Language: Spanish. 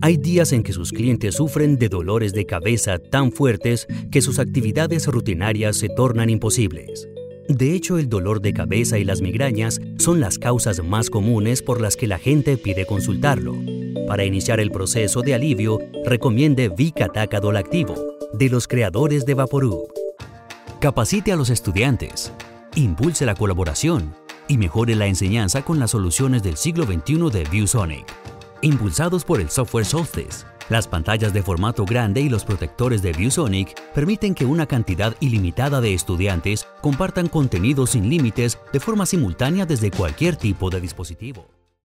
Hay días en que sus clientes sufren de dolores de cabeza tan fuertes que sus actividades rutinarias se tornan imposibles. De hecho, el dolor de cabeza y las migrañas son las causas más comunes por las que la gente pide consultarlo. Para iniciar el proceso de alivio, recomiende Vic-Atakadol Activo, de los creadores de Vaporub. Capacite a los estudiantes, impulse la colaboración y mejore la enseñanza con las soluciones del siglo XXI de ViewSonic. Impulsados por el software Solstice, las pantallas de formato grande y los protectores de ViewSonic permiten que una cantidad ilimitada de estudiantes compartan contenidos sin límites de forma simultánea desde cualquier tipo de dispositivo.